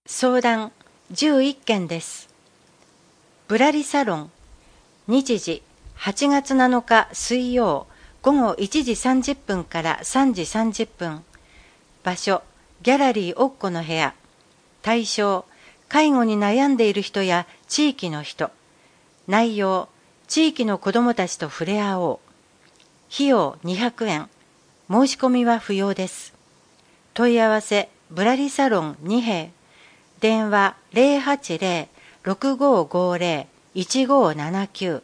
相談11件です。ぶらりサロン、日時8月7日水曜午後1時30分から3時30分。場所、ギャラリーおっこの部屋。対象、介護に悩んでいる人や地域の人。内容、地域の子どもたちと触れ合おう。費用200円。申し込みは不要です。問い合わせ、ぶらりサロン2兵。電話080-6550-1579。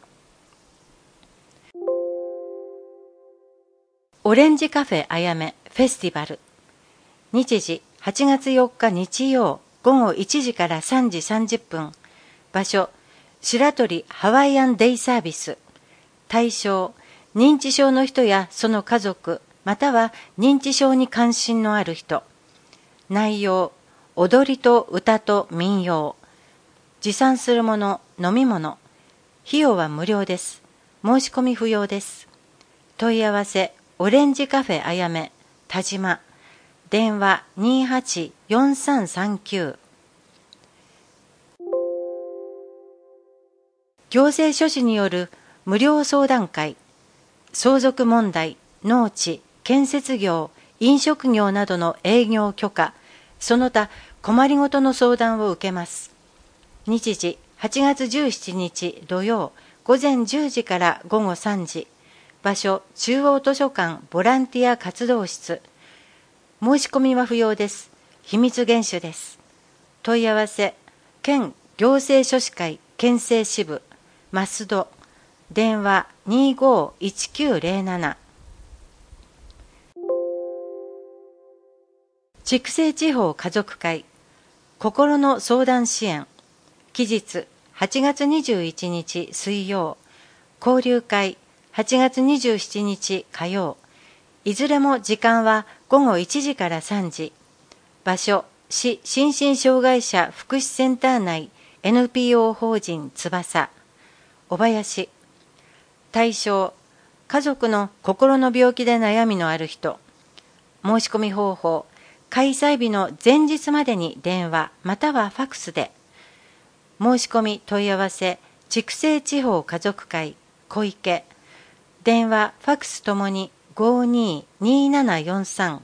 オレンジカフェあやめフェスティバル。日時8月4日日曜午後1時から3時30分。場所、白鳥ハワイアンデイサービス。対象、認知症の人やその家族、または認知症に関心のある人。内容、踊りと歌と民謡。持参するもの、飲み物。費用は無料です。申し込み不要です。問い合わせ、オレンジカフェあやめ、田島。電話28-4339。行政書士による無料相談会。相続問題、農地、建設業、飲食業などの営業許可、その他困りごとの相談を受けます。日時8月17日土曜午前10時から午後3時。場所、中央図書館ボランティア活動室。申し込みは不要です。秘密厳守です。問い合わせ、県行政書士会県政支部、増戸。電話251907。筑西地方家族会心の相談支援。期日8月21日水曜。交流会8月27日火曜。いずれも時間は午後1時から3時。場所、市心身障害者福祉センター内 NPO 法人翼。小林。対象、家族の心の病気で悩みのある人。申し込み方法、開催日の前日までに電話またはファクスで。申し込み問い合わせ、筑西地方家族会小池。電話ファクスともに522743。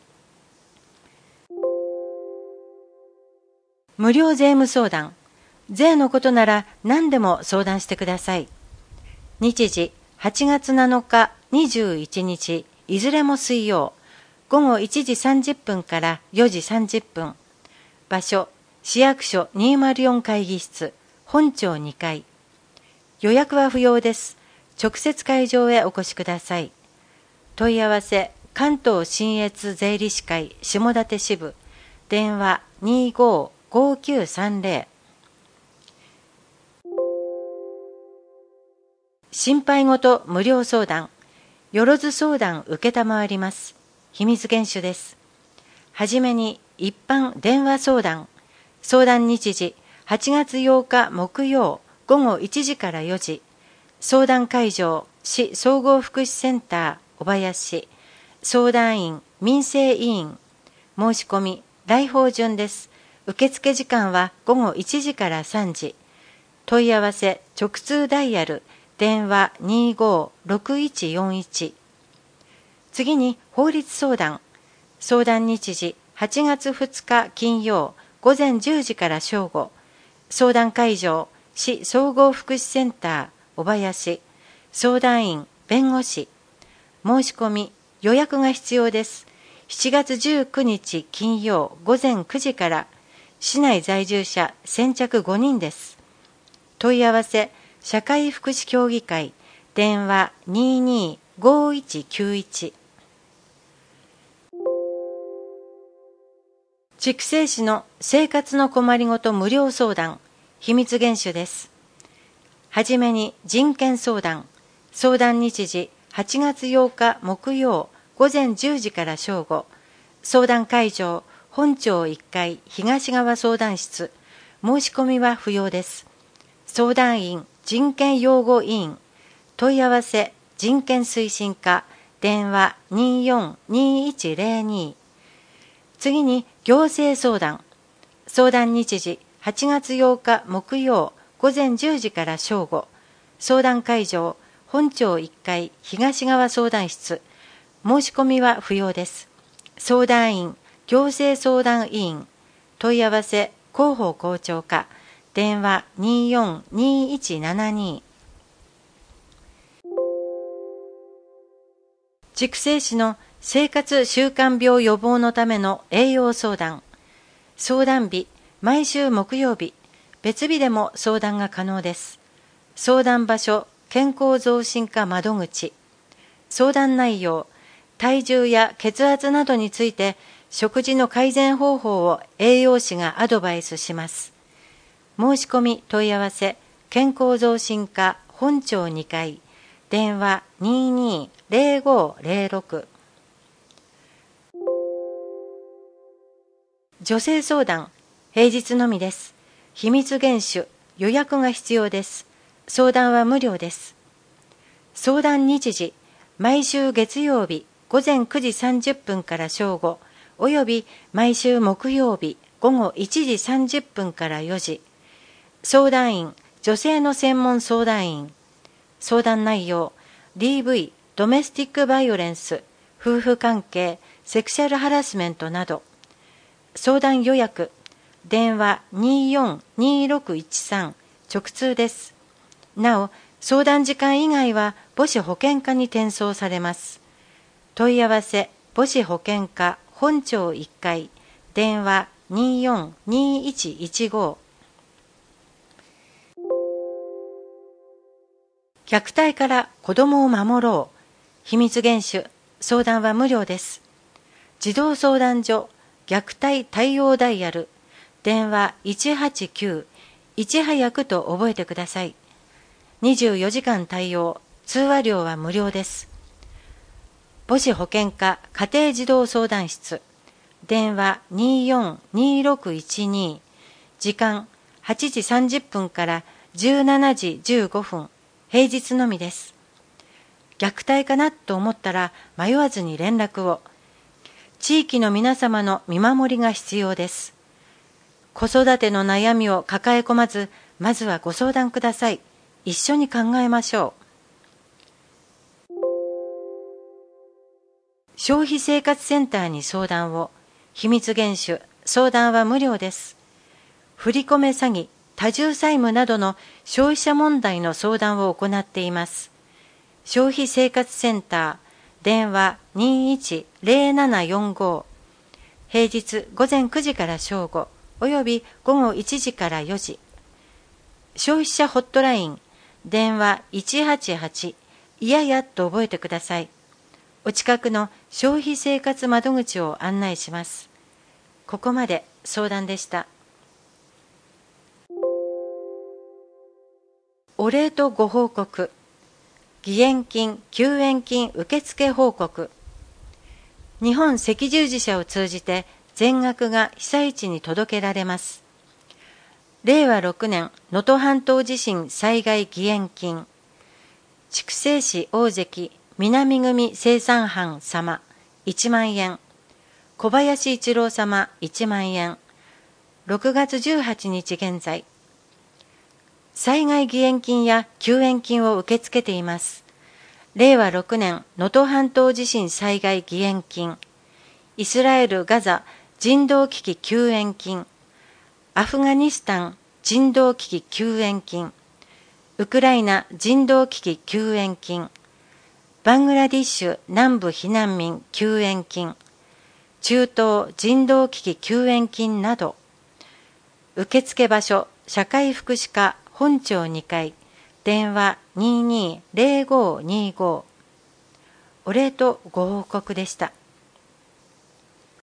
無料税務相談。税のことなら何でも相談してください。日時8月7日21日いずれも水曜午後1時30分から4時30分。場所、市役所204会議室、本庁2階。予約は不要です。直接会場へお越しください。問い合わせ、関東信越税理士会下館支部。電話255930。心配ごと無料相談。よろず相談受けたまわります。秘密厳守です。はじめに一般電話相談。相談日時8月8日木曜午後1時から4時。相談会場、市総合福祉センター小林。相談員、民生委員。申し込み、来訪順です。受付時間は午後1時から3時。問い合わせ、直通ダイヤル、電話256141。次に法律相談。相談日時8月2日金曜午前10時から正午。相談会場、市総合福祉センター小林。相談員、弁護士。申し込み、予約が必要です。7月19日金曜午前9時から。市内在住者先着5人です。問い合わせ、社会福祉協議会。電話225191。筑西市の生活の困りごと無料相談。秘密厳守です。はじめに人権相談。相談日時8月8日木曜午前10時から正午。相談会場、本庁1階東側相談室。申し込みは不要です。相談員、人権擁護委員。問い合わせ、人権推進課。電話242102。次に行政相談。 相談日時8月8日木曜午前10時から正午。相談会場本町1階東側相談室。申し込みは不要です。相談員行政相談委員問い合わせ広報校長課電話242172。筑西市の生活習慣病予防のための栄養相談。相談日毎週木曜日。別日でも相談が可能です。相談場所健康増進課窓口。相談内容体重や血圧などについて食事の改善方法を栄養士がアドバイスします。申し込み問い合わせ健康増進課本町2階電話220506。女性相談平日のみです。秘密厳守予約が必要です。相談は無料です。相談日時毎週月曜日午前9時30分から正午および毎週木曜日午後1時30分から4時。相談員女性の専門相談員。相談内容 DV ドメスティックバイオレンス夫婦関係セクシャルハラスメントなど。相談予約電話242613直通です。なお相談時間以外は母子保健課に転送されます。問い合わせ母子保健課本町1階電話242115。虐待から子どもを守ろう。秘密厳守相談は無料です。児童相談所虐待対応ダイヤル電話189いち早くと覚えてください。24時間対応通話料は無料です。母子保健課家庭児童相談室電話242612時間8時30分から17時15分平日のみです。虐待かなと思ったら迷わずに連絡を。地域の皆様の見守りが必要です。子育ての悩みを抱え込まず、まずはご相談ください。一緒に考えましょう。消費生活センターに相談を。秘密厳守相談は無料です。振り込め詐欺、多重債務などの消費者問題の相談を行っています。消費生活センター電話210745平日午前9時から正午および午後1時から4時。消費者ホットライン電話188いややと覚えてください。お近くの消費生活窓口を案内します。ここまで相談でした。お礼とご報告。義援金・救援金受付報告。日本赤十字社を通じて全額が被災地に届けられます。令和6年能登半島地震災害義援金。筑西市大関南組生産班様1万円。小林一郎様1万円。6月18日現在。災害義援金や救援金を受け付けています。令和6年能登半島地震災害義援金。イスラエル・ガザ人道危機救援金。アフガニスタン人道危機救援金。ウクライナ人道危機救援金。バングラディッシュ南部避難民救援金。中東人道危機救援金など。受付場所社会福祉課本町2階電話220525。お礼とご報告でした。